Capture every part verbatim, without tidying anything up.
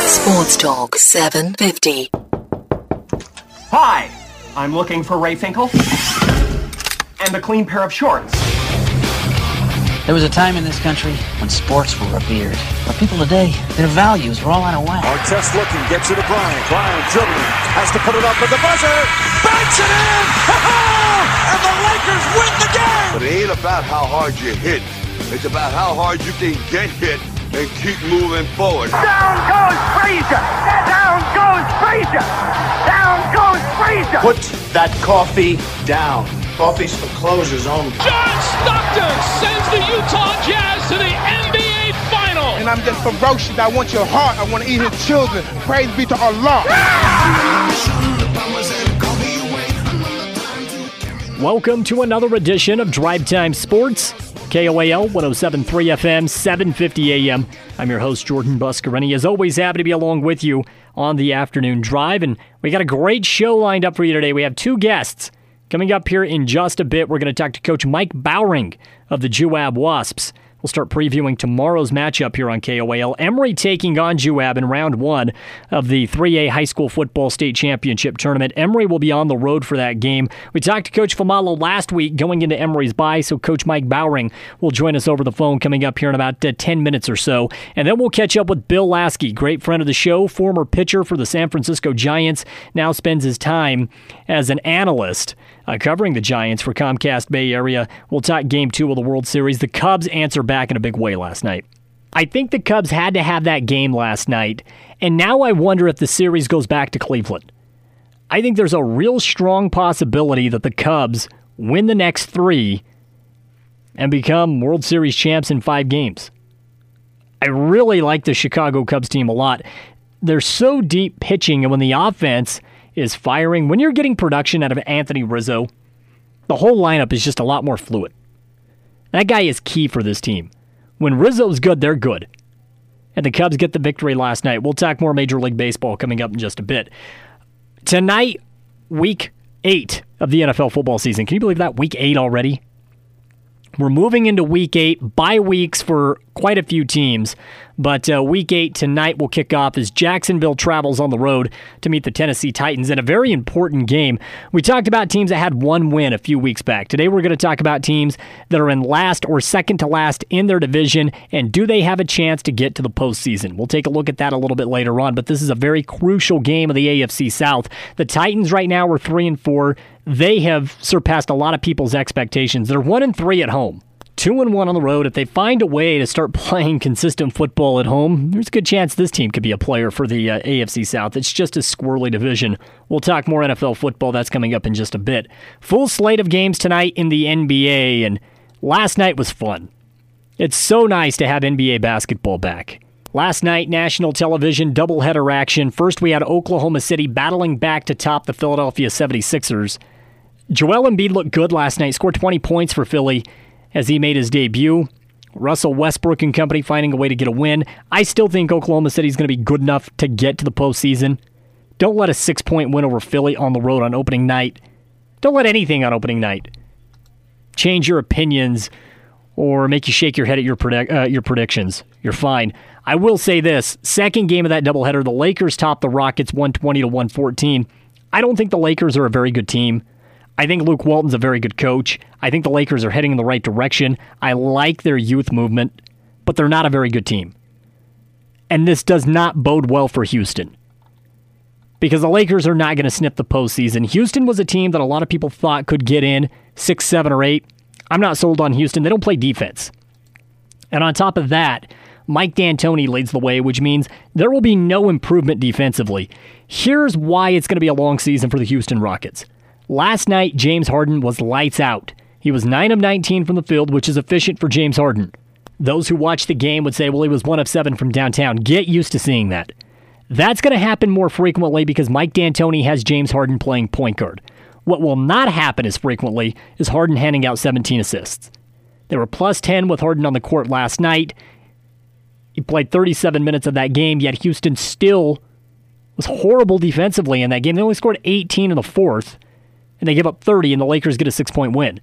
Sports Talk seven fifty. Hi, I'm looking for Ray Finkel and a clean pair of shorts. There was a time in this country when sports were revered. But people today, their values are all out of whack. Artest looking, gets it to Bryant. Bryant dribbling, has to put it up with the buzzer. Banks it in! And the Lakers win the game! But it ain't about how hard you hit. It's about how hard you can get hit and keep moving forward. Down goes Frazier! Down goes Frazier! Down goes Frazier! Put that coffee down. Coffee's for closers only. John Stockton sends the Utah Jazz to the N B A Final. And I'm just ferocious. I want your heart. I want to eat his children. Praise be to Allah. Welcome to another edition of Drive Time Sports. K O A L one oh seven point three F M, seven fifty A M. I'm your host, Jordan Buscarini. As always, happy to be along with you on the afternoon drive. And we got a great show lined up for you today. We have two guests. Coming up here in just a bit, we're going to talk to Coach Mike Bowring of the J W A B Wasps. We'll start previewing tomorrow's matchup here on K O A L. Emory taking on J W A B in round one of the three A High School Football State Championship Tournament. Emory will be on the road for that game. We talked to Coach Famalo last week going into Emory's bye, so Coach Mike Bowring will join us over the phone coming up here in about uh, ten minutes or so. And then we'll catch up with Bill Lasky, great friend of the show, former pitcher for the San Francisco Giants, now spends his time as an analyst Uh, covering the Giants for Comcast Bay Area. We'll talk Game two of the World Series. The Cubs answer back in a big way last night. I think the Cubs had to have that game last night, and now I wonder if the series goes back to Cleveland. I think there's a real strong possibility that the Cubs win the next three and become World Series champs in five games. I really like the Chicago Cubs team a lot. They're so deep pitching, and when the offense is firing, when you're getting production out of Anthony Rizzo, the whole lineup is just a lot more fluid. That guy is key for this team. When Rizzo's good, they're good. And the Cubs get the victory last night. We'll talk more Major League Baseball coming up in just a bit. Tonight, week eight of the N F L football season. Can you believe that? Week eight already? We're moving into week eight, bye weeks for quite a few teams, but uh, week eight tonight will kick off as Jacksonville travels on the road to meet the Tennessee Titans in a very important game. We talked about teams that had one win a few weeks back. Today we're going to talk about teams that are in last or second to last in their division, and do they have a chance to get to the postseason? We'll take a look at that a little bit later on, but this is a very crucial game of the A F C South. The Titans right now are three and four. They have surpassed a lot of people's expectations. They're one and three at home. Two and one on the road. If they find a way to start playing consistent football at home, there's a good chance this team could be a player for the uh, A F C South. It's just a squirrely division. We'll talk more N F L football. That's coming up in just a bit. Full slate of games tonight in the N B A, and last night was fun. It's so nice to have N B A basketball back. Last night, national television doubleheader action. First, we had Oklahoma City battling back to top the Philadelphia seventy-sixers. Joel Embiid looked good last night, scored twenty points for Philly as he made his debut. Russell Westbrook and company finding a way to get a win. I still think Oklahoma City is going to be good enough to get to the postseason. Don't let a six-point win over Philly on the road on opening night. Don't let anything on opening night change your opinions or make you shake your head at your predict, uh, your predictions. You're fine. I will say this. Second game of that doubleheader, the Lakers topped the Rockets one twenty to one fourteen. I don't think the Lakers are a very good team. I think Luke Walton's a very good coach. I think the Lakers are heading in the right direction. I like their youth movement, but they're not a very good team. And this does not bode well for Houston, because the Lakers are not going to snip the postseason. Houston was a team that a lot of people thought could get in six, seven, or eight. I'm not sold on Houston. They don't play defense. And on top of that, Mike D'Antoni leads the way, which means there will be no improvement defensively. Here's why it's going to be a long season for the Houston Rockets. Last night, James Harden was lights out. He was nine of nineteen from the field, which is efficient for James Harden. Those who watched the game would say, well, he was one of seven from downtown. Get used to seeing that. That's going to happen more frequently because Mike D'Antoni has James Harden playing point guard. What will not happen as frequently is Harden handing out seventeen assists. They were plus ten with Harden on the court last night. He played thirty-seven minutes of that game, yet Houston still was horrible defensively in that game. They only scored eighteen in the fourth. And they give up thirty, and the Lakers get a six-point win.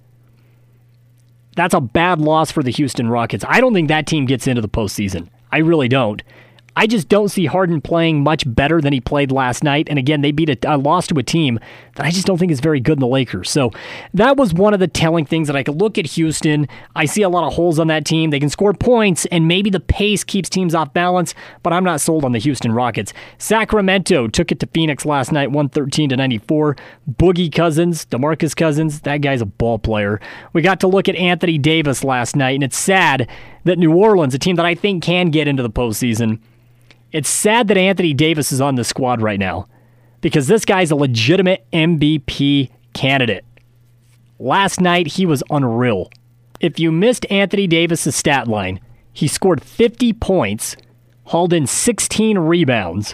That's a bad loss for the Houston Rockets. I don't think that team gets into the postseason. I really don't. I just don't see Harden playing much better than he played last night. And again, they beat a, a loss to a team that I just don't think is very good in the Lakers. So that was one of the telling things that I could look at Houston. I see a lot of holes on that team. They can score points, and maybe the pace keeps teams off balance, but I'm not sold on the Houston Rockets. Sacramento took it to Phoenix last night, one thirteen to ninety-four. Boogie Cousins, DeMarcus Cousins, that guy's a ball player. We got to look at Anthony Davis last night, and it's sad that New Orleans, a team that I think can get into the postseason, it's sad that Anthony Davis is on the squad right now because this guy's a legitimate M V P candidate. Last night, he was unreal. If you missed Anthony Davis' stat line, he scored fifty points, hauled in sixteen rebounds,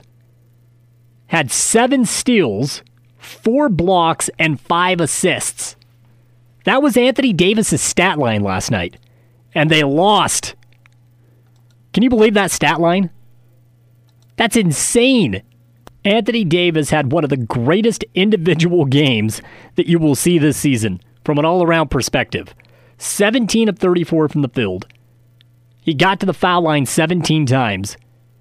had seven steals, four blocks, and five assists. That was Anthony Davis' stat line last night, and they lost. Can you believe that stat line? That's insane. Anthony Davis had one of the greatest individual games that you will see this season from an all-around perspective. seventeen of thirty-four from the field. He got to the foul line seventeen times.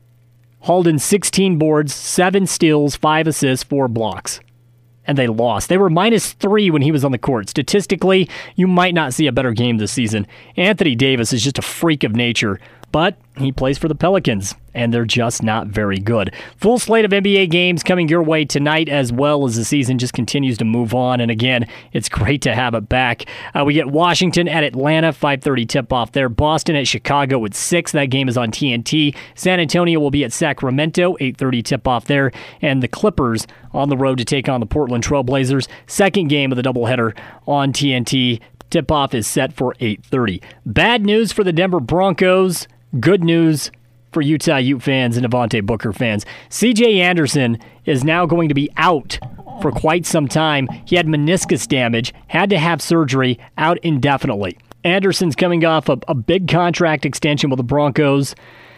Hauled in sixteen boards, seven steals, five assists, four blocks. And they lost. They were minus three when he was on the court. Statistically, you might not see a better game this season. Anthony Davis is just a freak of nature, but he plays for the Pelicans, and they're just not very good. Full slate of N B A games coming your way tonight, as well as the season just continues to move on. And again, it's great to have it back. Uh, we get Washington at Atlanta, five thirty tip-off there. Boston at Chicago at six. That game is on T N T. San Antonio will be at Sacramento, eight thirty tip-off there. And the Clippers on the road to take on the Portland Trail Blazers. Second game of the doubleheader on T N T. Tip-off is set for eight thirty. Bad news for the Denver Broncos. Good news for Utah Ute fans and Devontae Booker fans. C J Anderson is now going to be out for quite some time. He had meniscus damage, had to have surgery, out indefinitely. Anderson's coming off a, a big contract extension with the Broncos.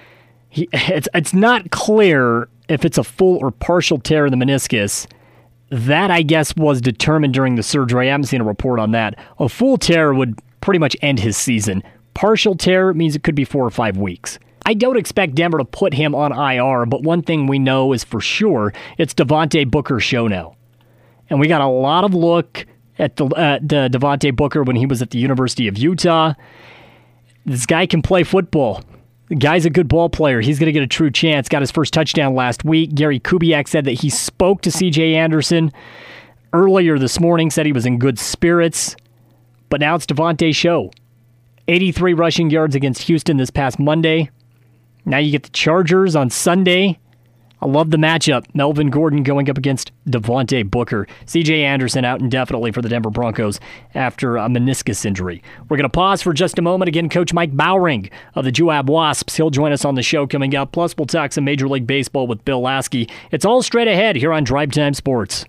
He, it's, it's not clear if it's a full or partial tear in the meniscus. That, I guess, was determined during the surgery. I haven't seen a report on that. A full tear would pretty much end his season. Partial tear means it could be four or five weeks. I don't expect Denver to put him on I R, but one thing we know is for sure, it's Devontae Booker's show now. And we got a lot of look at the, uh, the Devontae Booker when he was at the University of Utah. This guy can play football. The guy's a good ball player. He's going to get a true chance. Got his first touchdown last week. Gary Kubiak said that he spoke to C J Anderson earlier this morning, said he was in good spirits. But now it's Devontae's show. eighty-three rushing yards against Houston this past Monday. Now you get the Chargers on Sunday. I love the matchup. Melvin Gordon going up against Devontae Booker. C J Anderson out indefinitely for the Denver Broncos after a meniscus injury. We're going to pause for just a moment. Again, Coach Mike Bowring of the J W A B Wasps. He'll join us on the show coming up. Plus, we'll talk some Major League Baseball with Bill Lasky. It's all straight ahead here on Drive Time Sports.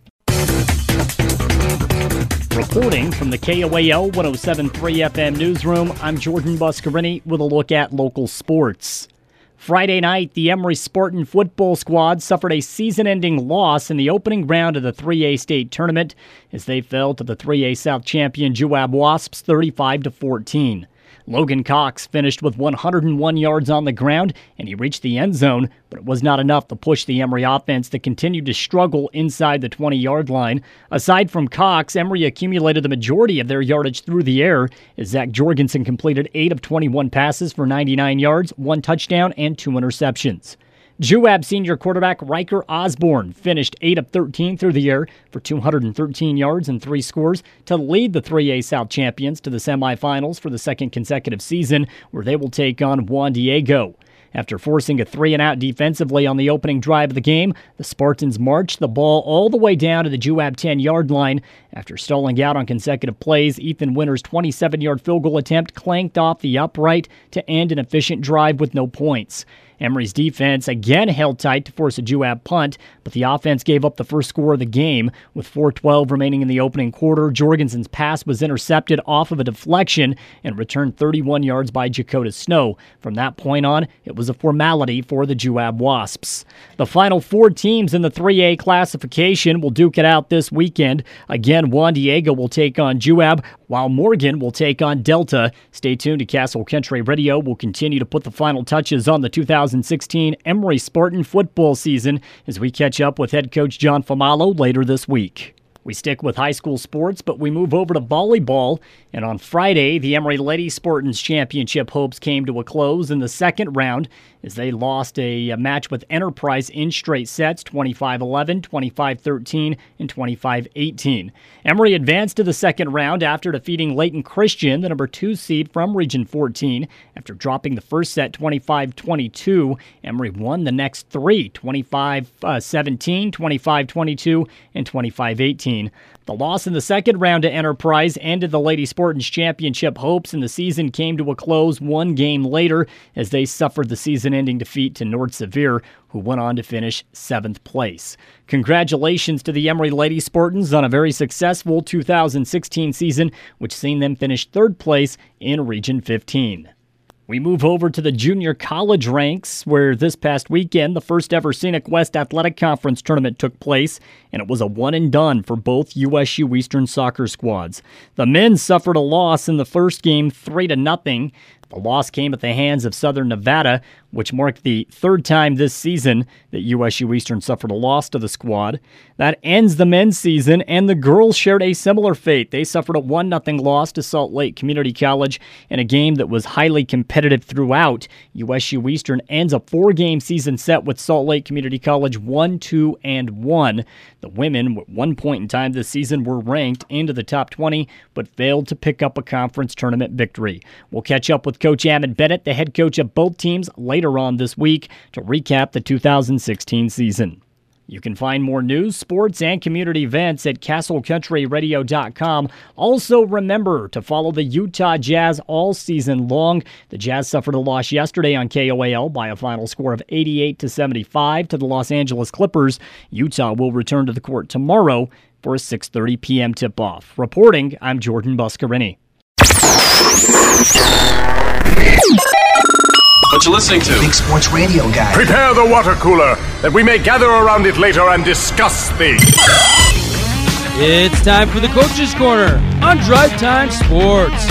Reporting from the K O A L one oh seven point three F M newsroom, I'm Jordan Buscarini with a look at local sports. Friday night, the Emory Spartan football squad suffered a season-ending loss in the opening round of the three A state tournament as they fell to the three A South champion J W A B Wasps thirty-five to fourteen. Logan Cox finished with one hundred one yards on the ground, and he reached the end zone, but it was not enough to push the Emory offense that continued to struggle inside the twenty-yard line. Aside from Cox, Emory accumulated the majority of their yardage through the air as Zach Jorgensen completed eight of twenty-one passes for ninety-nine yards, one touchdown, and two interceptions. J W A B senior quarterback Riker Osborne finished eight of thirteen through the air for two hundred thirteen yards and three scores to lead the three A South champions to the semifinals for the second consecutive season, where they will take on Juan Diego. After forcing a three-and-out defensively on the opening drive of the game, the Spartans marched the ball all the way down to the J W A B ten-yard line. After stalling out on consecutive plays, Ethan Winter's twenty-seven-yard field goal attempt clanked off the upright to end an efficient drive with no points. Emory's defense again held tight to force a J W A B punt, but the offense gave up the first score of the game. With four twelve remaining in the opening quarter, Jorgensen's pass was intercepted off of a deflection and returned thirty-one yards by Jakota Snow. From that point on, it was a formality for the J W A B Wasps. The final four teams in the three A classification will duke it out this weekend. Again, Juan Diego will take on J W A B, while Morgan will take on Delta. Stay tuned to Castle Country Radio. We'll continue to put the final touches on the two thousand sixteen Emory Spartan football season as we catch up with head coach John Famalo later this week. We stick with high school sports, but we move over to volleyball. And on Friday, the Emory Lady Spartans Championship hopes came to a close in the second round as they lost a match with Enterprise in straight sets, twenty-five eleven, twenty-five thirteen, and twenty-five eighteen. Emory advanced to the second round after defeating Layton Christian, the number two seed from Region fourteen. After dropping the first set twenty-five twenty-two, Emory won the next three, twenty-five seventeen, twenty-five twenty-two, and twenty-five eighteen. The loss in the second round to Enterprise ended the Lady Spartans Championship hopes, and the season came to a close one game later as they suffered the season-ending defeat to North Sevier, who went on to finish seventh place. Congratulations to the Emory Lady Spartans on a very successful two thousand sixteen season, which seen them finish third place in Region fifteen. We move over to the junior college ranks, where this past weekend, the first ever Scenic West Athletic Conference tournament took place, and it was a one and done for both U S U Eastern soccer squads. The men suffered a loss in the first game, three to nothing. The loss came at the hands of Southern Nevada, which marked the third time this season that U S U Eastern suffered a loss to the squad. That ends the men's season, and the girls shared a similar fate. They suffered a one nothing loss to Salt Lake Community College in a game that was highly competitive throughout. U S U Eastern ends a four-game season set with Salt Lake Community College one, two, and one. The women, at one point in time this season, were ranked into the top twenty, but failed to pick up a conference tournament victory. We'll catch up with Coach Ammon Bennett, the head coach of both teams, later on this week to recap the two thousand sixteen season. You can find more news, sports, and community events at castle country radio dot com. Also, remember to follow the Utah Jazz all season long. The Jazz suffered a loss yesterday on K O A L by a final score of eighty-eight to seventy-five to the Los Angeles Clippers. Utah will return to the court tomorrow for a six thirty p.m. tip-off. Reporting, I'm Jordan Buscarini. What you listening to? Big Sports Radio Guy. Prepare the water cooler, that we may gather around it later and discuss things. It's time for the Coach's Corner on Drive Time Sports.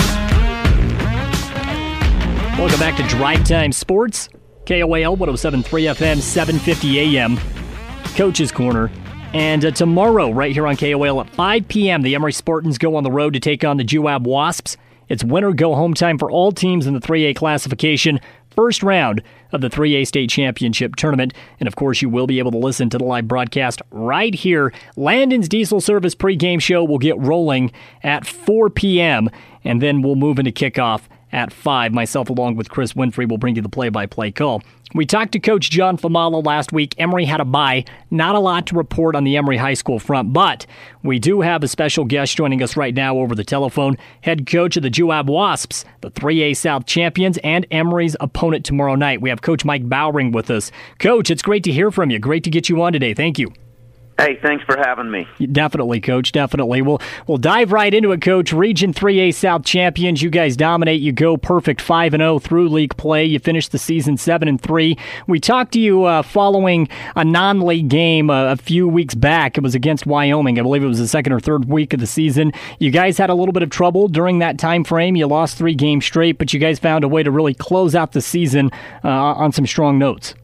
Welcome back to Drive Time Sports. K O A L one oh seven point three F M, seven fifty A M. Coach's Corner. And uh, tomorrow, right here on K O A L at five p.m., the Emory Spartans go on the road to take on the J W A B Wasps. It's winner-go-home time for all teams in the three A classification, first round of the three A state championship tournament. And, of course, you will be able to listen to the live broadcast right here. Landon's Diesel Service pregame show will get rolling at four p.m., and then we'll move into kickoff at five. Myself, along with Chris Winfrey, will bring you the play-by-play call. We talked to Coach John Famalo last week. Emory had a bye. Not a lot to report on the Emory High School front, but we do have a special guest joining us right now over the telephone. Head coach of the J W A B Wasps, the three A South champions, and Emory's opponent tomorrow night. We have Coach Mike Bowring with us. Coach, it's great to hear from you. Great to get you on today. Thank you. Hey, thanks for having me. Definitely, Coach, definitely. We'll, we'll dive right into it, Coach. Region three A South champions. You guys dominate. You go perfect five and oh through league play. You finished the season seven and three. We talked to you uh, following a non-league game uh, a few weeks back. It was against Wyoming. I believe it was the second or third week of the season. You guys had a little bit of trouble during that time frame. You lost three games straight, but you guys found a way to really close out the season uh, on some strong notes.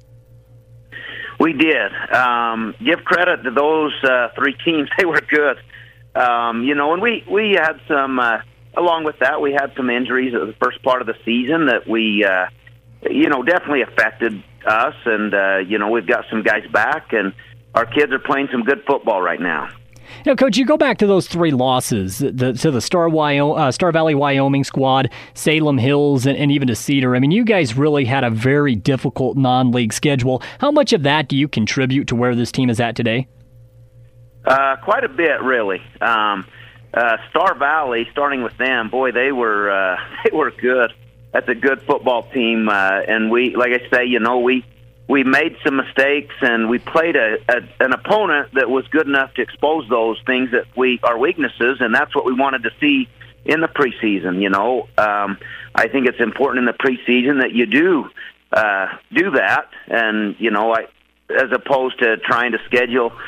We did. Um, give credit to those uh, three teams. They were good. Um, you know, and we, we had some, uh, along with that, we had some injuries at the first part of the season that we, uh, you know, definitely affected us. And, uh, you know, we've got some guys back, and our kids are playing some good football right now. Now, Coach, you go back to those three losses, the, to the Star, Wyoming, uh, Star Valley, Wyoming squad, Salem Hills, and, and even to Cedar. I mean, you guys really had a very difficult non-league schedule. How much of that do you contribute to where this team is at today? Uh, quite a bit, really. Um, uh, Star Valley, starting with them, boy, they were uh, they were good. That's a good football team, uh, and we, like I say, you know, we. We made some mistakes, and we played a, a an opponent that was good enough to expose those things that we our weaknesses, and that's what we wanted to see in the preseason. You know, um, I think it's important in the preseason that you do uh, do that, and you know, I, as opposed to trying to schedule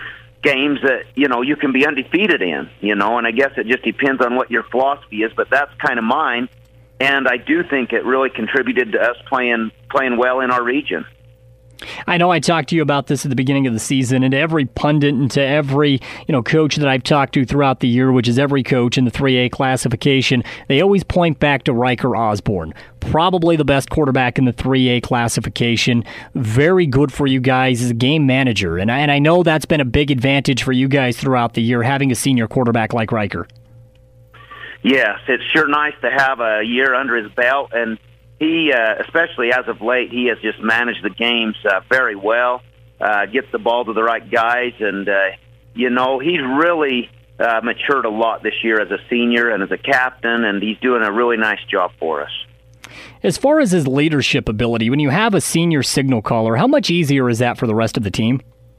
games that, you know, you can be undefeated in, you know, and I guess it just depends on what your philosophy is, but that's kind of mine, and I do think it really contributed to us playing playing well in our region. I know I talked to you about this at the beginning of the season, and to every pundit and to every you know coach that I've talked to throughout the year, which is every coach in the three A classification, they always point back to Riker Osborne. Probably the best quarterback in the three A classification. Very good for you guys as a game manager, and I, and I know that's been a big advantage for you guys throughout the year, having a senior quarterback like Riker. Yes, it's sure nice to have a year under his belt, and he, uh, especially as of late, he has just managed the games uh, very well, uh, gets the ball to the right guys, and, uh, you know, he's really uh, matured a lot this year as a senior and as a captain, and he's doing a really nice job for us. As far as his leadership ability, when you have a senior signal caller, how much easier is that for the rest of the team?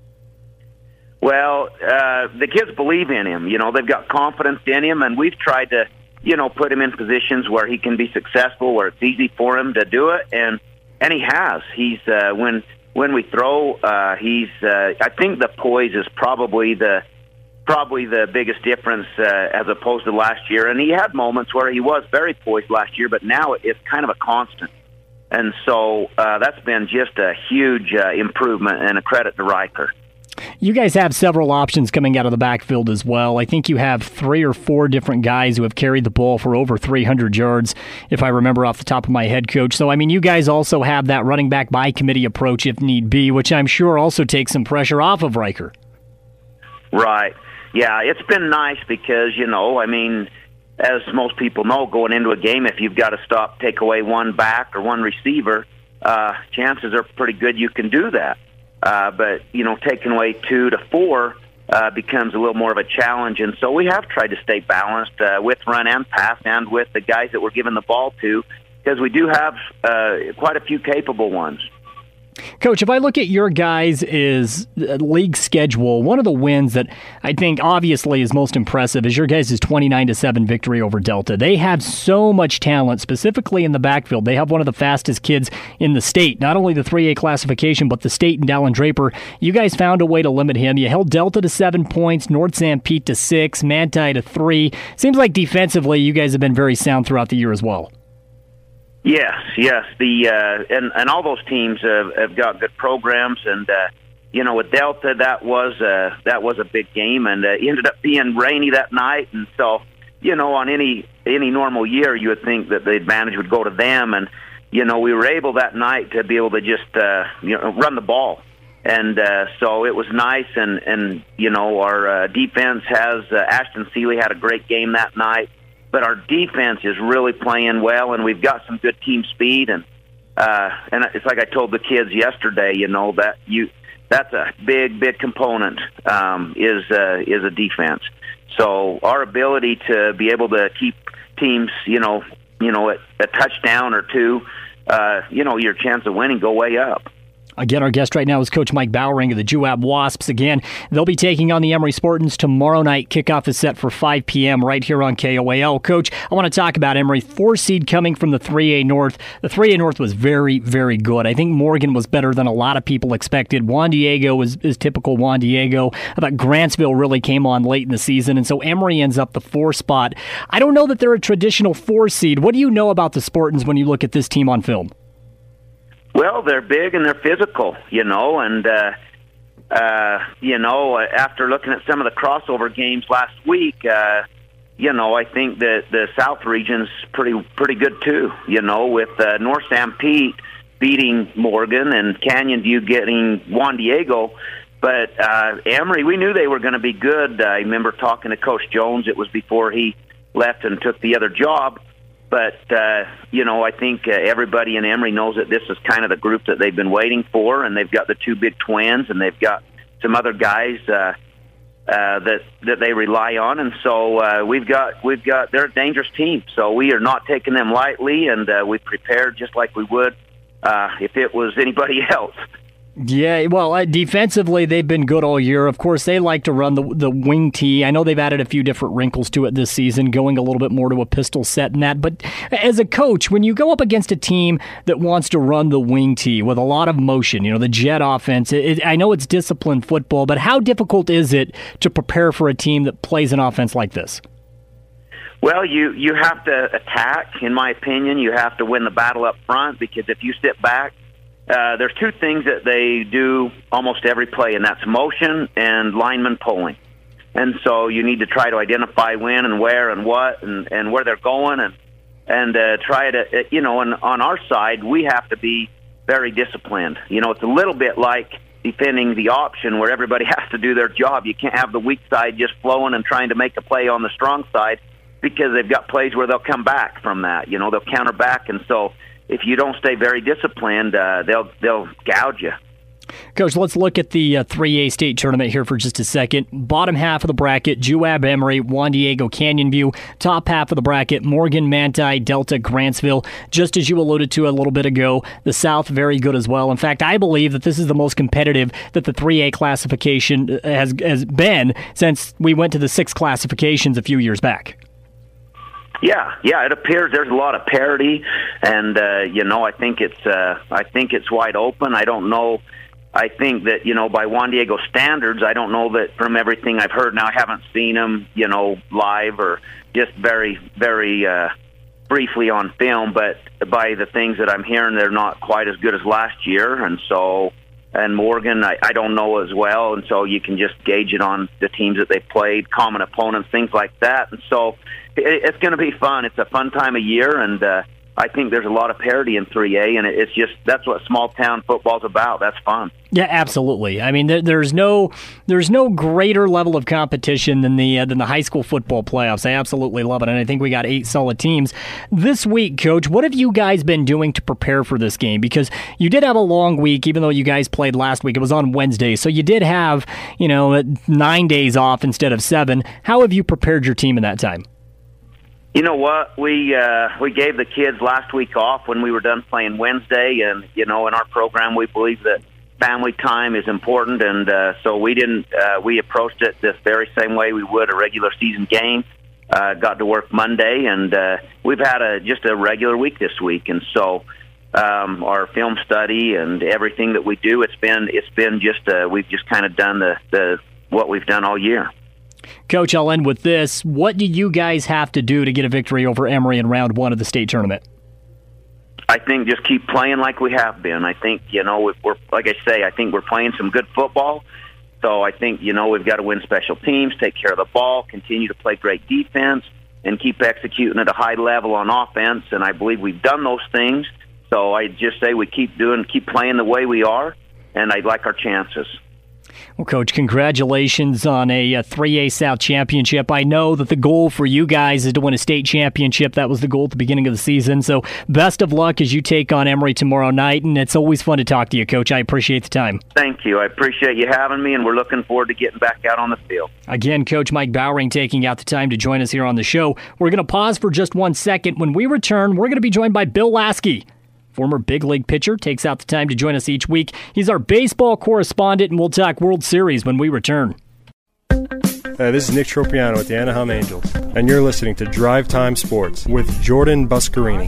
Well, uh, the kids believe in him. You know, they've got confidence in him, and we've tried to, you know, put him in positions where he can be successful, where it's easy for him to do it, and and he has. He's uh, when when we throw, uh, he's. Uh, I think the poise is probably the probably the biggest difference uh, as opposed to last year. And he had moments where he was very poised last year, but now it's kind of a constant. And so uh, that's been just a huge uh, improvement and a credit to Riker. You guys have several options coming out of the backfield as well. I think you have three or four different guys who have carried the ball for over three hundred yards, if I remember off the top of my head, Coach. So, I mean, you guys also have that running back by committee approach if need be, which I'm sure also takes some pressure off of Riker. Right. Yeah, it's been nice because, you know, I mean, as most people know, going into a game, if you've got to stop, take away one back or one receiver, uh, chances are pretty good you can do that. Uh, but, you know, taking away two to four uh, becomes a little more of a challenge. And so we have tried to stay balanced uh, with run and pass and with the guys that we're giving the ball to, because we do have uh, quite a few capable ones. Coach, if I look at your guys' league schedule, one of the wins that I think obviously is most impressive is your guys' twenty-nine to seven victory over Delta. They have so much talent, specifically in the backfield. They have one of the fastest kids in the state, not only the three A classification, but the state and Dallin Draper. You guys found a way to limit him. You held Delta to seven points, North Sanpete to six, Manti to three. Seems like defensively you guys have been very sound throughout the year as well. Yes, yes, the uh, and and all those teams have, have got good programs, and uh, you know, with Delta, that was uh, that was a big game, and uh, it ended up being rainy that night, and so you know, on any any normal year, you would think that the advantage would go to them, and you know, we were able that night to be able to just uh, you know run the ball, and uh, so it was nice, and and you know, our uh, defense has uh, Ashton Seeley had a great game that night. But our defense is really playing well, and we've got some good team speed. And uh, and it's like I told the kids yesterday, you know, that you that's a big, big component um, is uh, is a defense. So our ability to be able to keep teams, you know, you know, a, a touchdown or two, uh, you know, your chance of winning go way up. Again, our guest right now is Coach Mike Bowering of the Juab Wasps. Again, they'll be taking on the Emory Spartans tomorrow night. Kickoff is set for five p.m. right here on K O A L. Coach, I want to talk about Emory. Four seed coming from the three A North. The three A North was very, very good. I think Morgan was better than a lot of people expected. Juan Diego is, is typical Juan Diego. I thought Grantsville really came on late in the season, and so Emory ends up the four spot. I don't know that they're a traditional four seed. What do you know about the Spartans when you look at this team on film? Well, they're big and they're physical, you know, and, uh, uh, you know, after looking at some of the crossover games last week, uh, you know, I think that the South region's pretty pretty good too, you know, with uh, North Sanpete beating Morgan and Canyon View getting Juan Diego. But uh, Emory, we knew they were going to be good. I remember talking to Coach Jones. It was before he left and took the other job. But, uh, you know, I think uh, everybody in Emory knows that this is kind of the group that they've been waiting for, and they've got the two big twins, and they've got some other guys uh, uh, that that they rely on. And so uh, we've got, we've got, they're a dangerous team. So we are not taking them lightly, and uh, we prepared just like we would uh, if it was anybody else. Yeah, well, uh, defensively, they've been good all year. Of course, they like to run the the wing tee. I know they've added a few different wrinkles to it this season, going a little bit more to a pistol set and that. But as a coach, when you go up against a team that wants to run the wing tee with a lot of motion, you know, the jet offense, it, it, I know it's disciplined football, but how difficult is it to prepare for a team that plays an offense like this? Well, you, you have to attack, in my opinion. You have to win the battle up front, because if you sit back, Uh, there's two things that they do almost every play, and that's motion and lineman pulling. And so you need to try to identify when and where and what and, and where they're going, and and uh, try to, you know, and on our side, we have to be very disciplined. You know, it's a little bit like defending the option where everybody has to do their job. You can't have the weak side just flowing and trying to make a play on the strong side, because they've got plays where they'll come back from that. You know, they'll counter back, and so if you don't stay very disciplined, uh, they'll they'll gouge you. Coach, let's look at the uh, three A state tournament here for just a second. Bottom half of the bracket, Juab Emory, Juan Diego, Canyon View. Top half of the bracket, Morgan, Manti, Delta, Grantsville. Just as you alluded to a little bit ago, the South, very good as well. In fact, I believe that this is the most competitive that the three A classification has, has been since we went to the six classifications a few years back. Yeah, yeah, it appears there's a lot of parity, and uh, you know, I think it's uh, I think it's wide open. I don't know. I think that, you know, by Juan Diego standards, I don't know that from everything I've heard. Now, I haven't seen him, you know, live or just very, very uh, briefly on film, but by the things that I'm hearing, they're not quite as good as last year, and so. And Morgan, I, I don't know as well, and so you can just gauge it on the teams that they've played, common opponents, things like that. And so it, it's going to be fun. It's a fun time of year, and uh, I think there's a lot of parity in three A, and it's just that's what small-town football's about. That's fun. Yeah, absolutely. I mean, there, there's no there's no greater level of competition than the uh, than the high school football playoffs. I absolutely love it, and I think we got eight solid teams this week. Coach, what have you guys been doing to prepare for this game? Because you did have a long week, even though you guys played last week. It was on Wednesday, so you did have, you know, nine days off instead of seven. How have you prepared your team in that time? You know what? We uh, we gave the kids last week off when we were done playing Wednesday, and, you know, in our program we believe that family time is important, and uh, so we didn't. Uh, we approached it this very same way we would a regular season game. Uh, got to work Monday, and uh, we've had a just a regular week this week, and so um, our film study and everything that we do, it's been it's been just uh, we've just kind of done the, the what we've done all year. Coach, I'll end with this. What do you guys have to do to get a victory over Emory in round one of the state tournament? I think just keep playing like we have been. I think, you know, we're, like I say, I think we're playing some good football. So I think, you know, we've got to win special teams, take care of the ball, continue to play great defense, and keep executing at a high level on offense. And I believe we've done those things. So I just say we keep doing, keep playing the way we are, and I like our chances. Well, Coach, congratulations on a, a three A South championship. I know that the goal for you guys is to win a state championship. That was the goal at the beginning of the season. So best of luck as you take on Emory tomorrow night, and it's always fun to talk to you, Coach. I appreciate the time. Thank you. I appreciate you having me, and we're looking forward to getting back out on the field. Again, Coach Mike Bowering taking out the time to join us here on the show. We're going to pause for just one second. When we return, we're going to be joined by Bill Lasky. Former big league pitcher, takes out the time to join us each week. He's our baseball correspondent, and we'll talk World Series when we return. Hi, this is Nick Tropiano with the Anaheim Angels, and you're listening to Drive Time Sports with Jordan Buscarini.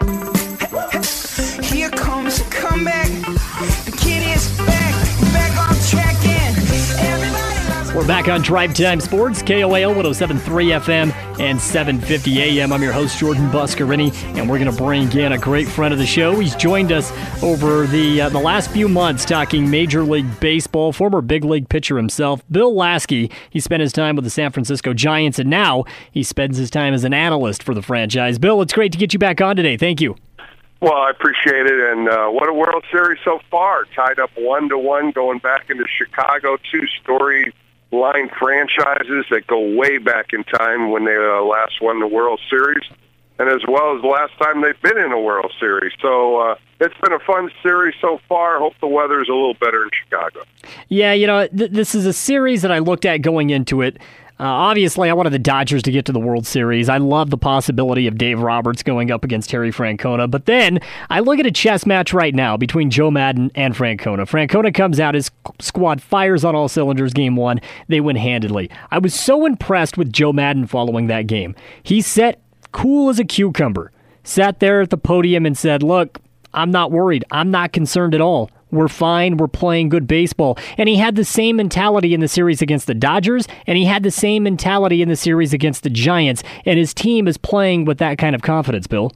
Here comes a comeback. The kid is back, back on track, and everybody loves. We're back on Drive Time Sports, K O A L one oh seven point three F M and seven fifty A M. I'm your host, Jordan Buscarini, and we're going to bring in a great friend of the show. He's joined us over the uh, the last few months talking Major League Baseball, former big league pitcher himself, Bill Lasky. He spent his time with the San Francisco Giants, and now he spends his time as an analyst for the franchise. Bill, it's great to get you back on today. Thank you. Well, I appreciate it, and uh, what a World Series so far. Tied up one to one, going back into Chicago, two-story line franchises that go way back in time when they uh, last won the World Series, and as well as the last time they've been in a World Series. So uh, it's been a fun series so far. Hope the weather's a little better in Chicago. Yeah, you know, th- this is a series that I looked at going into it. Uh, obviously, I wanted the Dodgers to get to the World Series. I love the possibility of Dave Roberts going up against Terry Francona. But then I look at a chess match right now between Joe Maddon and Francona. Francona comes out, his squad fires on all cylinders game one. They win handedly. I was so impressed with Joe Maddon following that game. He sat cool as a cucumber, sat there at the podium and said, look, I'm not worried. I'm not concerned at all. We're fine. We're playing good baseball. And he had the same mentality in the series against the Dodgers, and he had the same mentality in the series against the Giants, and his team is playing with that kind of confidence, Bill.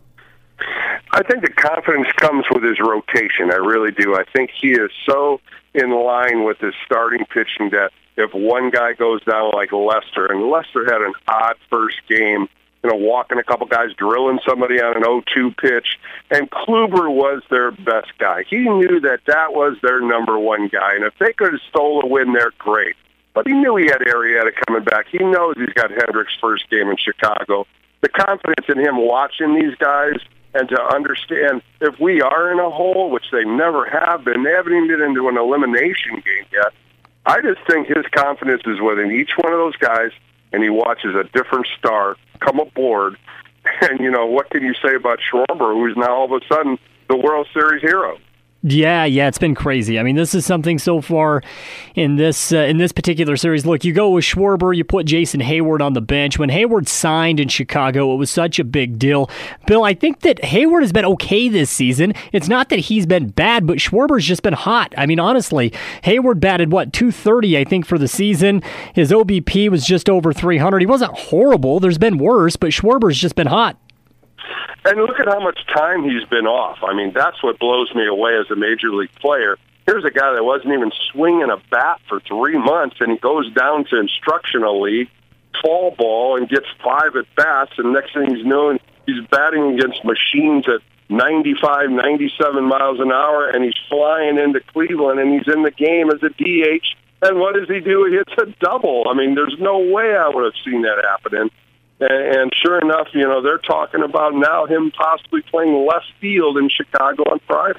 I think the confidence comes with his rotation. I really do. I think he is so in line with his starting pitching that if one guy goes down like Lester, and Lester had an odd first game, you know, walking a couple guys, drilling somebody on an oh two pitch, and Kluber was their best guy. He knew that that was their number one guy, and if they could have stole a win there, great. But he knew he had Arrieta coming back. He knows he's got Hendricks' first game in Chicago. The confidence in him watching these guys and to understand if we are in a hole, which they never have been, they haven't even been into an elimination game yet. I just think his confidence is within each one of those guys, and he watches a different star come aboard. And, you know, what can you say about Schwarber, who's now all of a sudden the World Series hero? Yeah, yeah, it's been crazy. I mean, this is something so far in this uh, in this particular series. Look, you go with Schwarber, you put Jason Hayward on the bench. When Hayward signed in Chicago, it was such a big deal. Bill, I think that Hayward has been okay this season. It's not that he's been bad, but Schwarber's just been hot. I mean, honestly, Hayward batted, what, two thirty, I think, for the season. His O B P was just over three hundred. He wasn't horrible. There's been worse, but Schwarber's just been hot. And look at how much time he's been off. I mean, that's what blows me away as a major league player. Here's a guy that wasn't even swinging a bat for three months, and he goes down to instructional league, fall ball, and gets five at bats, and next thing he's known, he's batting against machines at ninety-five, ninety-seven miles an hour, and he's flying into Cleveland, and he's in the game as a D H. And what does he do? He hits a double. I mean, there's no way I would have seen that happening. And sure enough, you know, they're talking about now him possibly playing left field in Chicago on Friday.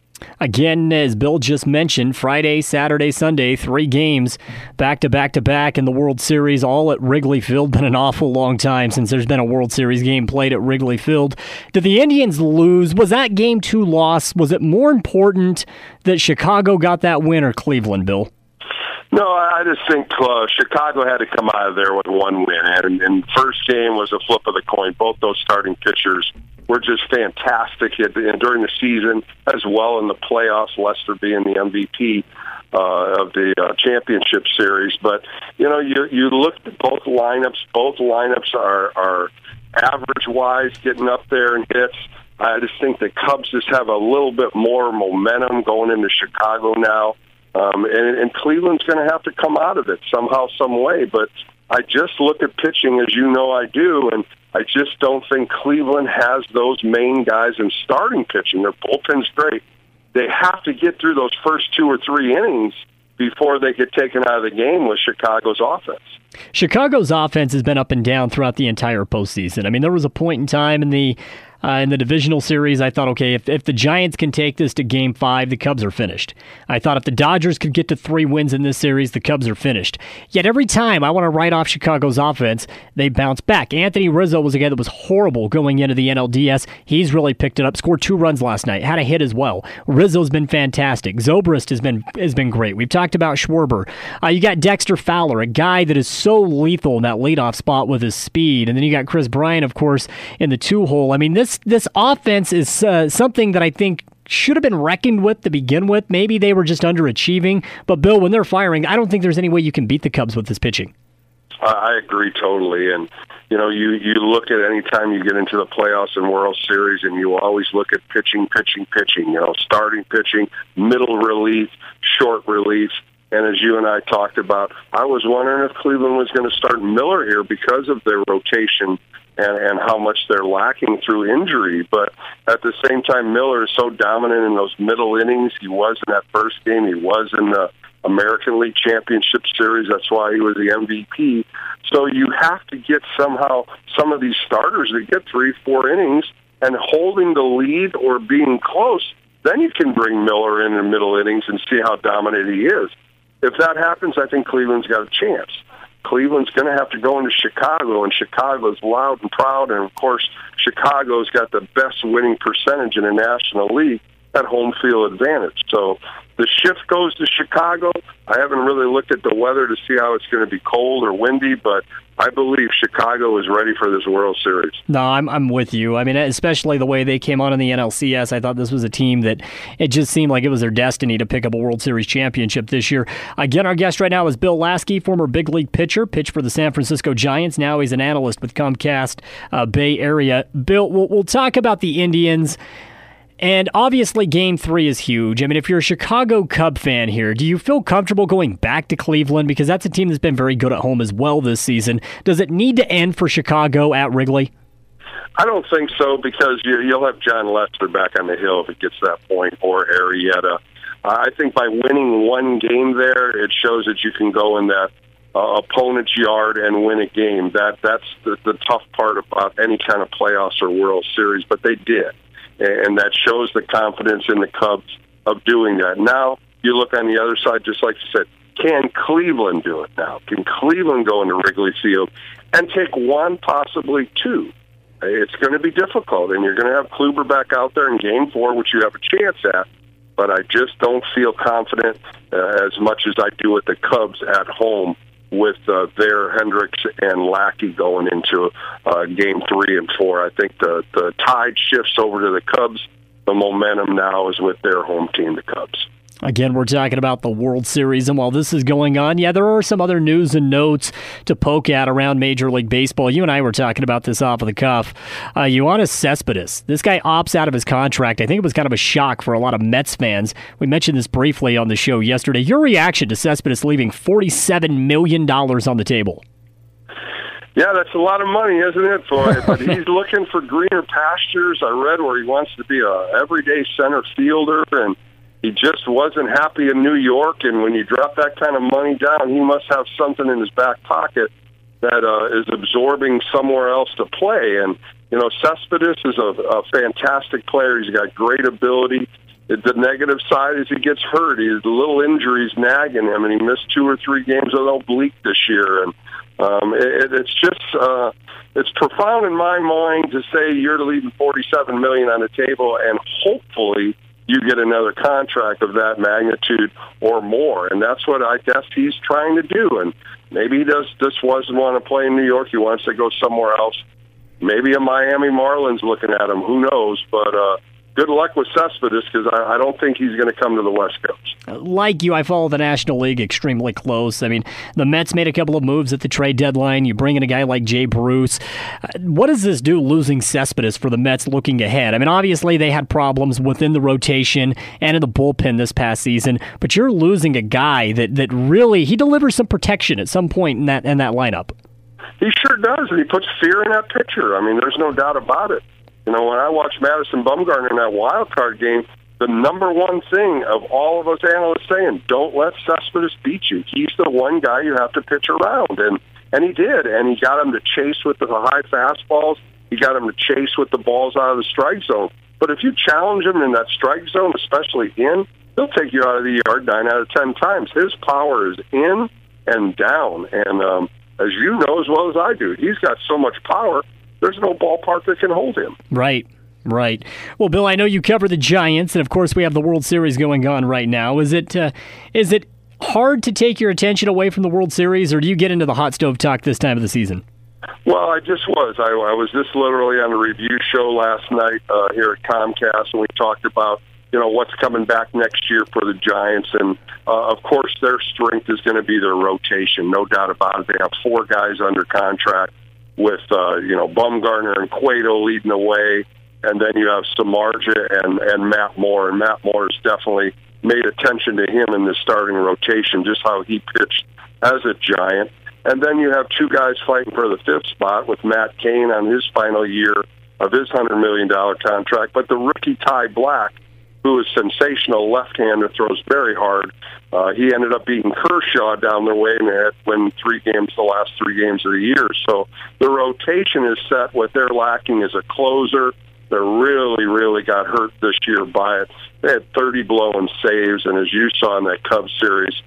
Again, as Bill just mentioned, Friday, Saturday, Sunday, three games back to back to back in the World Series, all at Wrigley Field. Been an awful long time since there's been a World Series game played at Wrigley Field. Did the Indians lose? Was that game two loss? Was it more important that Chicago got that win or Cleveland, Bill? No, I just think uh, Chicago had to come out of there with one win. And, and first game was a flip of the coin. Both those starting pitchers were just fantastic at the, and during the season as well in the playoffs, Lester being the M V P uh, of the uh, championship series. But, you know, you, you look at both lineups. Both lineups are, are average-wise getting up there in hits. I just think the Cubs just have a little bit more momentum going into Chicago now. Um, and, and Cleveland's going to have to come out of it somehow, some way. But I just look at pitching, as you know I do, and I just don't think Cleveland has those main guys in starting pitching. Their bullpen's great. They have to get through those first two or three innings before they get taken out of the game with Chicago's offense. Chicago's offense has been up and down throughout the entire postseason. I mean, there was a point in time in the Uh, in the divisional series, I thought, okay, if, if the Giants can take this to game five, the Cubs are finished. I thought if the Dodgers could get to three wins in this series, the Cubs are finished. Yet every time I want to write off Chicago's offense, they bounce back. Anthony Rizzo was a guy that was horrible going into the N L D S. He's really picked it up, scored two runs last night, had a hit as well. Rizzo's been fantastic. Zobrist has been has been great. We've talked about Schwarber. Uh, you got Dexter Fowler, a guy that is so lethal in that leadoff spot with his speed. And then you got Chris Bryant, of course, in the two-hole. I mean, this This offense is uh, something that I think should have been reckoned with to begin with. Maybe they were just underachieving. But, Bill, when they're firing, I don't think there's any way you can beat the Cubs with this pitching. I agree totally. And, you know, you, you look at any time you get into the playoffs and World Series, and you always look at pitching, pitching, pitching, you know, starting pitching, middle relief, short relief. And as you and I talked about, I was wondering if Cleveland was going to start Miller here because of their rotation and, and how much they're lacking through injury. But at the same time, Miller is so dominant in those middle innings. He was in that first game. He was in the American League Championship Series. That's why he was the M V P. So you have to get somehow some of these starters to get three, four innings and holding the lead or being close. Then you can bring Miller in the middle innings and see how dominant he is. If that happens, I think Cleveland's got a chance. Cleveland's going to have to go into Chicago, and Chicago's loud and proud, and, of course, Chicago's got the best winning percentage in the National League at home field advantage. So the shift goes to Chicago. I haven't really looked at the weather to see how it's going to be cold or windy, but I believe Chicago is ready for this World Series. No, I'm I'm with you. I mean, especially the way they came on in the N L C S, I thought this was a team that it just seemed like it was their destiny to pick up a World Series championship this year. Again, our guest right now is Bill Lasky, former big league pitcher, pitched for the San Francisco Giants. Now he's an analyst with Comcast uh, Bay Area. Bill, we'll, we'll talk about the Indians. And obviously, Game three is huge. I mean, if you're a Chicago Cub fan here, do you feel comfortable going back to Cleveland? Because that's a team that's been very good at home as well this season. Does it need to end for Chicago at Wrigley? I don't think so, because you, you'll have John Lester back on the hill if it gets to that point, or Arrieta. Uh, I think by winning one game there, it shows that you can go in that uh, opponent's yard and win a game. That That's the, the tough part about any kind of playoffs or World Series, but they did. And that shows the confidence in the Cubs of doing that. Now, you look on the other side, just like you said, can Cleveland do it now? Can Cleveland go into Wrigley Field and take one, possibly two? It's going to be difficult, and you're going to have Kluber back out there in Game four, which you have a chance at, but I just don't feel confident uh, as much as I do with the Cubs at home with uh, their Hendricks and Lackey going into uh, Game three and four. I think the, the tide shifts over to the Cubs. The momentum now is with their home team, the Cubs. Again, we're talking about the World Series, and while this is going on, yeah, there are some other news and notes to poke at around Major League Baseball. You and I were talking about this off of the cuff. Uh, Yoenis Cespedes, this guy opts out of his contract. I think it was kind of a shock for a lot of Mets fans. We mentioned this briefly on the show yesterday. Your reaction to Cespedes leaving forty-seven million dollars on the table? Yeah, that's a lot of money, isn't it, for it? But he's looking for greener pastures. I read where he wants to be a everyday center fielder, and he just wasn't happy in New York, and when you drop that kind of money down, he must have something in his back pocket that uh, is absorbing somewhere else to play. And, you know, Cespedes is a, a fantastic player. He's got great ability. The negative side is he gets hurt. He has little injuries nagging him, and he missed two or three games of oblique this year. And um, it, it's just uh, it's profound in my mind to say you're leaving forty-seven million dollars on the table, and hopefully you get another contract of that magnitude or more. And that's what I guess he's trying to do. And maybe he does just doesn't want to play in New York. He wants to go somewhere else. Maybe a Miami Marlins looking at him. Who knows? But uh, good luck with Cespedes, because I, I don't think he's going to come to the West Coast. Like you, I follow the National League extremely close. I mean, the Mets made a couple of moves at the trade deadline. You bring in a guy like Jay Bruce. Uh, what does this do, losing Cespedes, for the Mets looking ahead? I mean, obviously they had problems within the rotation and in the bullpen this past season, but you're losing a guy that, that really, he delivers some protection at some point in that in that lineup. He sure does, and he puts fear in that pitcher. I mean, there's no doubt about it. You know, when I watched Madison Bumgarner in that wild card game, the number one thing of all of us analysts saying, don't let Cespedes beat you. He's the one guy you have to pitch around. And, and he did. And he got him to chase with the high fastballs. He got him to chase with the balls out of the strike zone. But if you challenge him in that strike zone, especially in, he'll take you out of the yard nine out of ten times. His power is in and down. And um, as you know as well as I do, he's got so much power, there's no ballpark that can hold him. Right, right. Well, Bill, I know you cover the Giants, and of course we have the World Series going on right now. Is it uh, is it hard to take your attention away from the World Series, or do you get into the hot stove talk this time of the season? Well, I just was. I, I was just literally on a review show last night uh, here at Comcast, and we talked about, you know, what's coming back next year for the Giants. And, uh, of course, their strength is going to be their rotation, no doubt about it. They have four guys under contract, with, uh, you know, Bumgarner and Cueto leading the way, and then you have Samardzija and, and Matt Moore, and Matt Moore has definitely made attention to him in the starting rotation, just how he pitched as a Giant. And then you have two guys fighting for the fifth spot with Matt Cain on his final year of his one hundred million dollars contract, but the rookie Ty Black, who is sensational left-hander, throws very hard. Uh, he ended up beating Kershaw down the way and had won three games, the last three games of the year. So the rotation is set. What they're lacking is a closer. They really, really got hurt this year by it. They had thirty blown saves, and as you saw in that Cubs series,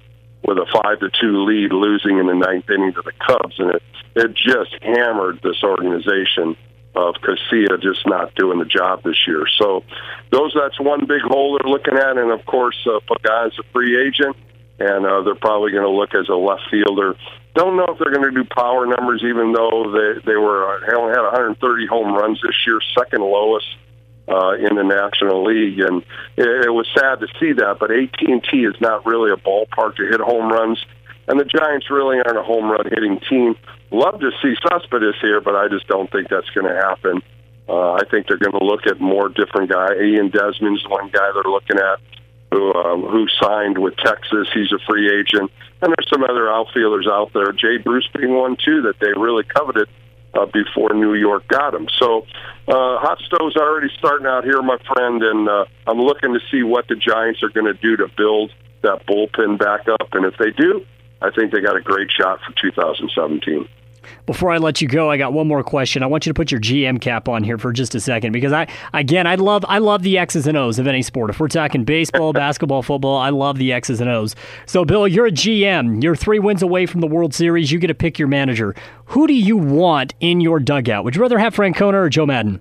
with a five to two lead, losing in the ninth inning to the Cubs, and it it just hammered this organization of Casilla just not doing the job this year. So those that's one big hole they're looking at, and of course uh, Pagan's a free agent, and uh, they're probably going to look as a left fielder. Don't know if they're going to do power numbers, even though they they were they only had one hundred thirty home runs this year, second lowest uh, in the National League, and it, it was sad to see that. But A T and T is not really a ballpark to hit home runs, and the Giants really aren't a home run hitting team. Love to see Cespedes here, but I just don't think that's going to happen. Uh, I think they're going to look at more different guys. Ian Desmond's one guy they're looking at who um, who signed with Texas. He's a free agent. And there's some other outfielders out there, Jay Bruce being one, too, that they really coveted uh, before New York got him. So uh, hot stove's already starting out here, my friend, and uh, I'm looking to see what the Giants are going to do to build that bullpen back up. And if they do, I think they got a great shot for two thousand seventeen. Before I let you go, I got one more question. I want you to put your G M cap on here for just a second, because I, again, I love I love the X's and O's of any sport. If we're talking baseball, basketball, football, I love the X's and O's. So, Bill, you're a G M. You're three wins away from the World Series. You get to pick your manager. Who do you want in your dugout? Would you rather have Francona or Joe Madden?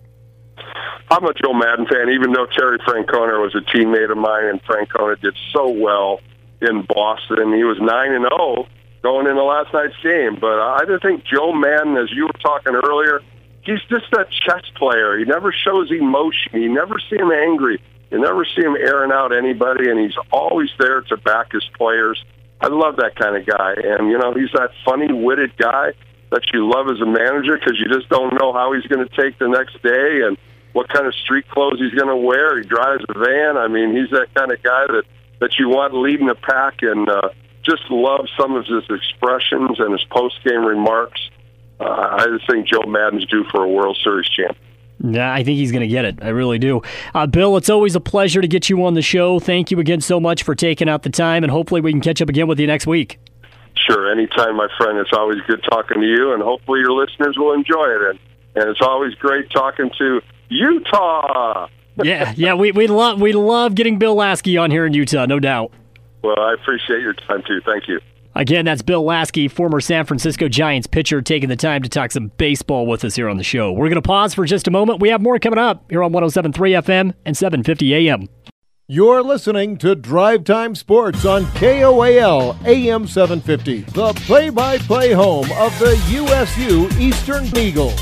I'm a Joe Madden fan, even though Terry Francona was a teammate of mine, and Francona did so well in Boston. He was nine and oh. going into last night's game. But I just think Joe Madden, as you were talking earlier, he's just a chess player. He never shows emotion. You never see him angry. You never see him airing out anybody, and he's always there to back his players. I love that kind of guy. And, you know, he's that funny-witted guy that you love as a manager because you just don't know how he's going to take the next day and what kind of street clothes he's going to wear. He drives a van. I mean, he's that kind of guy that, that you want leading the pack, and uh, just love some of his expressions and his post-game remarks. Uh, I just think Joe Madden's due for a World Series champ. Yeah, I think he's going to get it. I really do. Uh, Bill, it's always a pleasure to get you on the show. Thank you again so much for taking out the time, and hopefully we can catch up again with you next week. Sure, anytime, my friend. It's always good talking to you, and hopefully your listeners will enjoy it. And, and it's always great talking to Utah. yeah, yeah, we we love we love getting Bill Lasky on here in Utah, no doubt. Well, I appreciate your time, too. Thank you. Again, that's Bill Lasky, former San Francisco Giants pitcher, taking the time to talk some baseball with us here on the show. We're going to pause for just a moment. We have more coming up here on one oh seven point three F M and seven fifty A M. You're listening to Drive Time Sports on K O A L A M seven fifty, the play-by-play home of the U S U Eastern Eagles.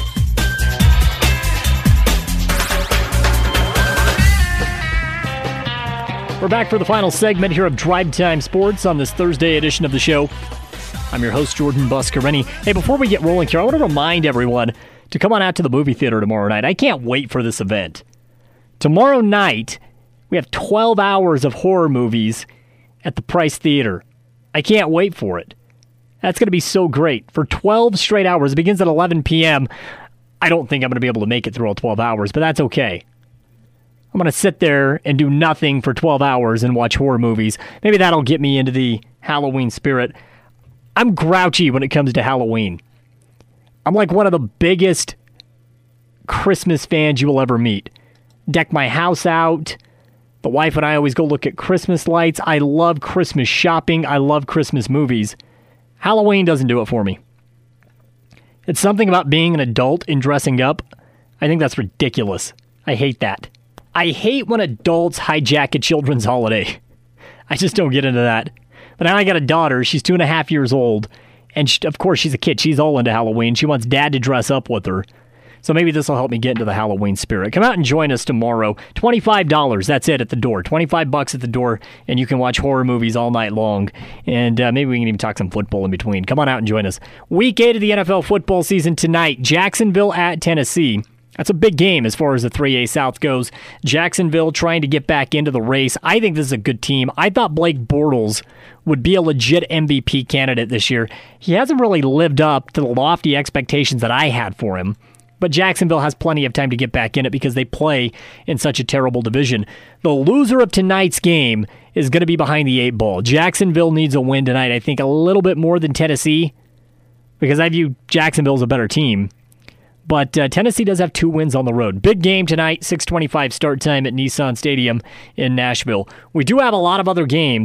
We're back for the final segment here of Drive Time Sports on this Thursday edition of the show. I'm your host, Jordan Buscarini. Hey, before we get rolling here, I want to remind everyone to come on out to the movie theater tomorrow night. I can't wait for this event. Tomorrow night, we have twelve hours of horror movies at the Price Theater. I can't wait for it. That's going to be so great. For twelve straight hours, it begins at eleven p.m. I don't think I'm going to be able to make it through all twelve hours, but that's okay. I'm going to sit there and do nothing for twelve hours and watch horror movies. Maybe that'll get me into the Halloween spirit. I'm grouchy when it comes to Halloween. I'm like one of the biggest Christmas fans you will ever meet. Deck my house out. The wife and I always go look at Christmas lights. I love Christmas shopping. I love Christmas movies. Halloween doesn't do it for me. It's something about being an adult and dressing up. I think that's ridiculous. I hate that. I hate when adults hijack a children's holiday. I just don't get into that. But now I got a daughter. She's two and a half years old. And she, of course, she's a kid. She's all into Halloween. She wants dad to dress up with her. So maybe this will help me get into the Halloween spirit. Come out and join us tomorrow. twenty-five dollars, that's it at the door. twenty-five bucks at the door, and you can watch horror movies all night long. And uh, maybe we can even talk some football in between. Come on out and join us. Week eight of the N F L football season tonight. Jacksonville at Tennessee. That's a big game as far as the three A South goes. Jacksonville trying to get back into the race. I think this is a good team. I thought Blake Bortles would be a legit M V P candidate this year. He hasn't really lived up to the lofty expectations that I had for him. But Jacksonville has plenty of time to get back in it because they play in such a terrible division. The loser of tonight's game is going to be behind the eight ball. Jacksonville needs a win tonight, I think, a little bit more than Tennessee, because I view Jacksonville as a better team. But uh, Tennessee does have two wins on the road. Big game tonight, six twenty-five start time at Nissan Stadium in Nashville. We do have a lot of other games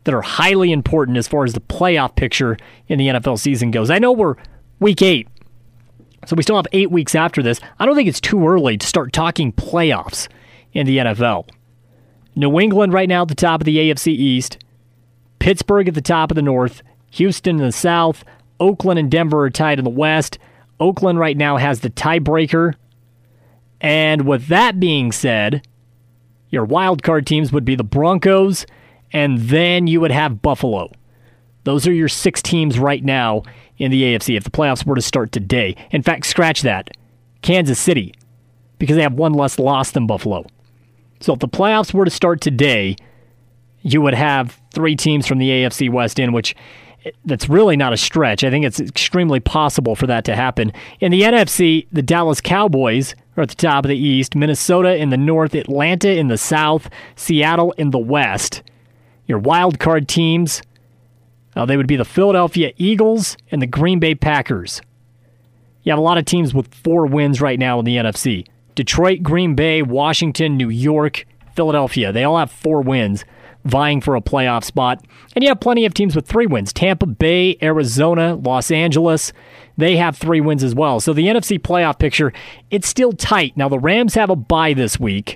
that are highly important as far as the playoff picture in the N F L season goes. I know we're week eight, so we still have eight weeks after this. I don't think it's too early to start talking playoffs in the N F L. New England right now at the top of the A F C East, Pittsburgh at the top of the North, Houston in the South, Oakland and Denver are tied in the West. Oakland right now has the tiebreaker. And with that being said, your wild card teams would be the Broncos, and then you would have Buffalo. Those are your six teams right now in the A F C if the playoffs were to start today. In fact, scratch that. Kansas City, because they have one less loss than Buffalo. So if the playoffs were to start today, you would have three teams from the A F C West in, which that's really not a stretch. I think it's extremely possible for that to happen. In the N F C, the Dallas Cowboys are at the top of the East, Minnesota in the North, Atlanta in the South, Seattle in the West. Your wild card teams, uh, they would be the Philadelphia Eagles and the Green Bay Packers. You have a lot of teams with four wins right now in the N F C. Detroit, Green Bay, Washington, New York, Philadelphia. They all have four wins vying for a playoff spot. And you have plenty of teams with three wins. Tampa Bay, Arizona, Los Angeles, they have three wins as well. So the N F C playoff picture, it's still tight. Now the Rams have a bye this week.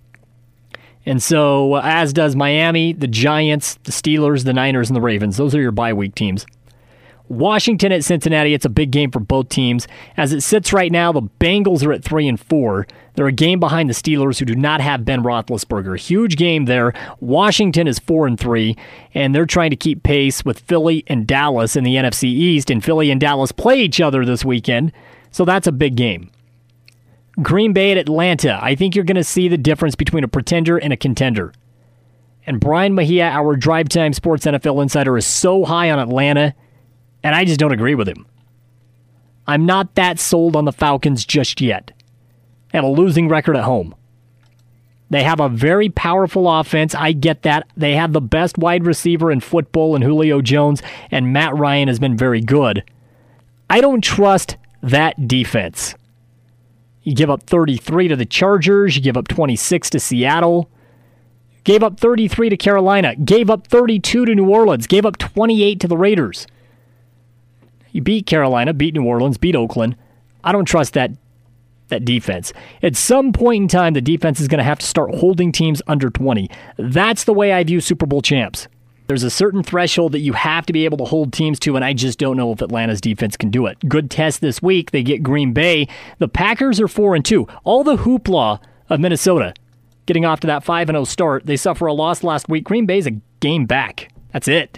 And so, as does Miami, the Giants, the Steelers, the Niners, and the Ravens. Those are your bye week teams. Washington at Cincinnati, it's a big game for both teams. As it sits right now, the Bengals are at three and four. They're a game behind the Steelers, who do not have Ben Roethlisberger. Huge game there. Washington is four and three, and they're trying to keep pace with Philly and Dallas in the N F C East. And Philly and Dallas play each other this weekend, so that's a big game. Green Bay at Atlanta. I think you're going to see the difference between a pretender and a contender. And Brian Mejia, our Drive Time Sports N F L insider, is so high on Atlanta, and I just don't agree with him. I'm not that sold on the Falcons just yet. They have a losing record at home. They have a very powerful offense. I get that. They have the best wide receiver in football in Julio Jones, and Matt Ryan has been very good. I don't trust that defense. You give up thirty-three to the Chargers. You give up twenty-six to Seattle. Gave up thirty-three to Carolina. Gave up thirty-two to New Orleans. Gave up twenty-eight to the Raiders. You beat Carolina, beat New Orleans, beat Oakland. I don't trust that that defense. At some point in time, the defense is going to have to start holding teams under twenty. That's the way I view Super Bowl champs. There's a certain threshold that you have to be able to hold teams to, and I just don't know if Atlanta's defense can do it. Good test this week. They get Green Bay. The Packers are four and two. All the hoopla of Minnesota getting off to that five and oh start. They suffer a loss last week. Green Bay's a game back. That's it.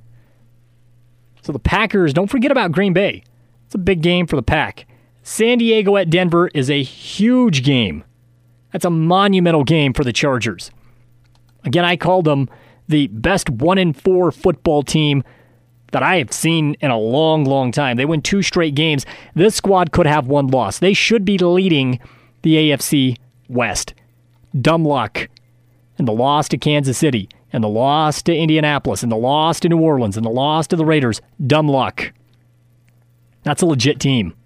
So the Packers, don't forget about Green Bay. It's a big game for the Pack. San Diego at Denver is a huge game. That's a monumental game for the Chargers. Again, I called them the best one and four football team that I have seen in a long, long time. They win two straight games. This squad could have one loss. They should be leading the A F C West. Dumb luck. And the loss to Kansas City, and the loss to Indianapolis, and the loss to New Orleans, and the loss to the Raiders. Dumb luck. That's a legit team.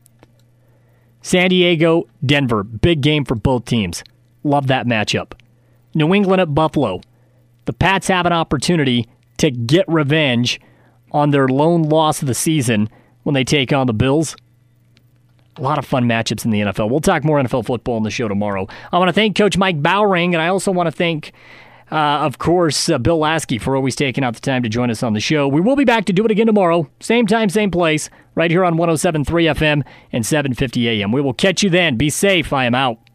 San Diego, Denver. Big game for both teams. Love that matchup. New England at Buffalo. The Pats have an opportunity to get revenge on their lone loss of the season when they take on the Bills. A lot of fun matchups in the N F L. We'll talk more N F L football on the show tomorrow. I want to thank Coach Mike Bowring, and I also want to thank, uh, of course, uh, Bill Lasky for always taking out the time to join us on the show. We will be back to do it again tomorrow. Same time, same place, right here on one oh seven point three F M and seven fifty A M. We will catch you then. Be safe. I am out.